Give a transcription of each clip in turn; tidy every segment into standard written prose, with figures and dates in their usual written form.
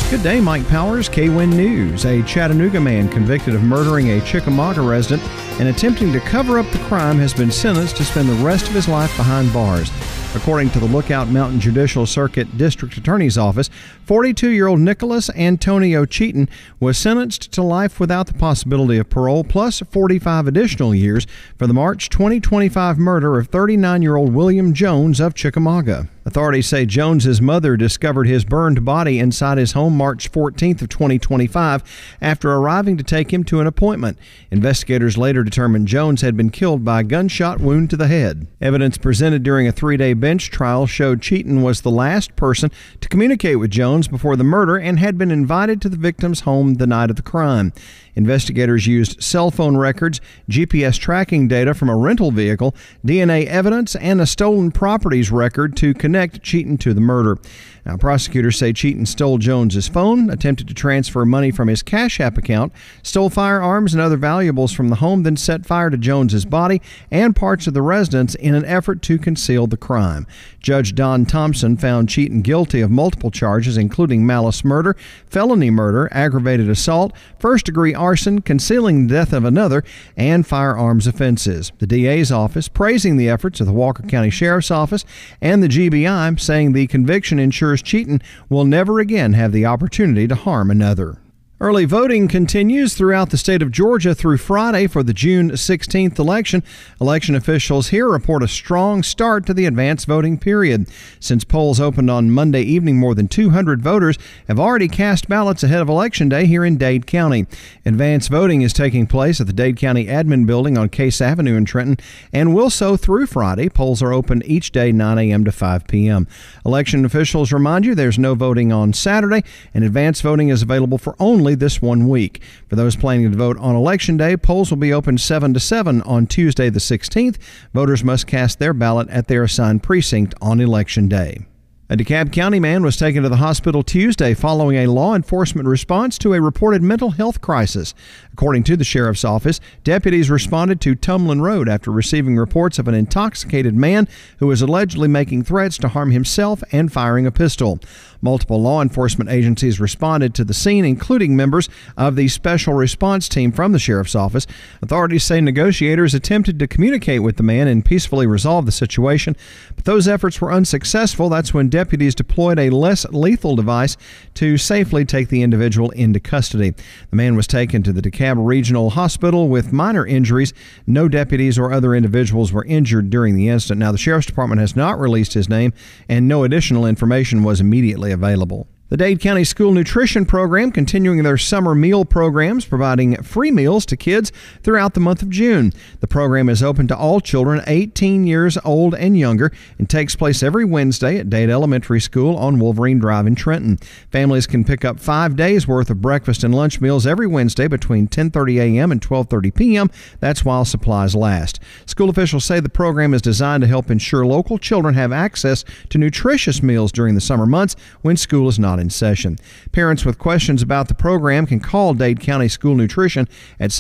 Good day, Mike Powers, KWIN News. A Chattanooga man convicted of murdering a Chickamauga resident and attempting to cover up the crime has been sentenced to spend the rest of his life behind bars. According to the Lookout Mountain Judicial Circuit District Attorney's Office, 42-year-old Nicholas Antonio Cheaton was sentenced to life without the possibility of parole, plus 45 additional years for the March 2025 murder of 39-year-old William Jones of Chickamauga. Authorities say Jones's mother discovered his burned body inside his home March 14th of 2025 after arriving to take him to an appointment. Investigators later determined Jones had been killed by a gunshot wound to the head. Evidence presented during a 3-day bench trial showed Cheaton was the last person to communicate with Jones before the murder and had been invited to the victim's home the night of the crime. Investigators used cell phone records, GPS tracking data from a rental vehicle, DNA evidence, and a stolen properties record to connect Cheaton to the murder. Now, prosecutors say Cheaton stole Jones's phone, attempted to transfer money from his Cash App account, stole firearms and other valuables from the home, then set fire to Jones's body and parts of the residence in an effort to conceal the crime. Judge Don Thompson found Cheaton guilty of multiple charges, including malice murder, felony murder, aggravated assault, first-degree arson, concealing the death of another, and firearms offenses. The DA's office praising the efforts of the Walker County Sheriff's Office and the GBI, saying the conviction ensures Cheaton will never again have the opportunity to harm another. Early voting continues throughout the state of Georgia through Friday for the June 16th election. Election officials here report a strong start to the advanced voting period. Since polls opened on Monday evening, more than 200 voters have already cast ballots ahead of Election Day here in Dade County. Advanced voting is taking place at the Dade County Admin Building on Case Avenue in Trenton and will so through Friday. Polls are open each day 9 a.m. to 5 p.m. Election officials remind you there's no voting on Saturday, and advanced voting is available for only this 1 week. For those planning to vote on Election Day, polls will be open 7 to 7 on Tuesday the 16th. Voters must cast their ballot at their assigned precinct on Election Day. A DeKalb County man was taken to the hospital Tuesday following a law enforcement response to a reported mental health crisis. According to the sheriff's office, deputies responded to Tumlin Road after receiving reports of an intoxicated man who was allegedly making threats to harm himself and firing a pistol. Multiple law enforcement agencies responded to the scene, including members of the special response team from the sheriff's office. Authorities say negotiators attempted to communicate with the man and peacefully resolve the situation, but those efforts were unsuccessful. That's when deputies deployed a less lethal device to safely take the individual into custody. The man was taken to the DeKalb Regional Hospital with minor injuries. No deputies or other individuals were injured during the incident. Now, the Sheriff's Department has not released his name, and no additional information was immediately available. The Dade County School Nutrition Program continuing their summer meal programs, providing free meals to kids throughout the month of June. The program is open to all children 18 years old and younger and takes place every Wednesday at Dade Elementary School on Wolverine Drive in Trenton. Families can pick up 5 days worth of breakfast and lunch meals every Wednesday between 10:30 a.m. and 12:30 p.m. That's while supplies last. School officials say the program is designed to help ensure local children have access to nutritious meals during the summer months when school is not in session. Parents with questions about the program can call Dade County School Nutrition at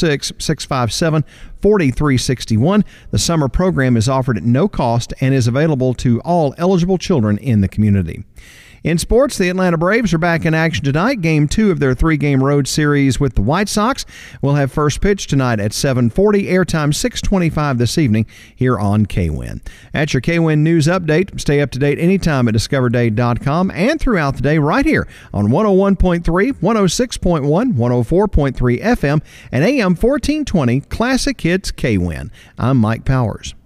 706-657-4361. The summer program is offered at no cost and is available to all eligible children in the community. In sports, the Atlanta Braves are back in action tonight. Game 2 of their 3-game road series with the White Sox will have first pitch tonight at 7:40, airtime 6:25 this evening here on KWIN. That's your KWIN News Update. Stay up to date anytime at discoverdade.com and throughout the day right here on 101.3, 106.1, 104.3 FM, and AM 1420 Classic Hits KWIN. I'm Mike Powers.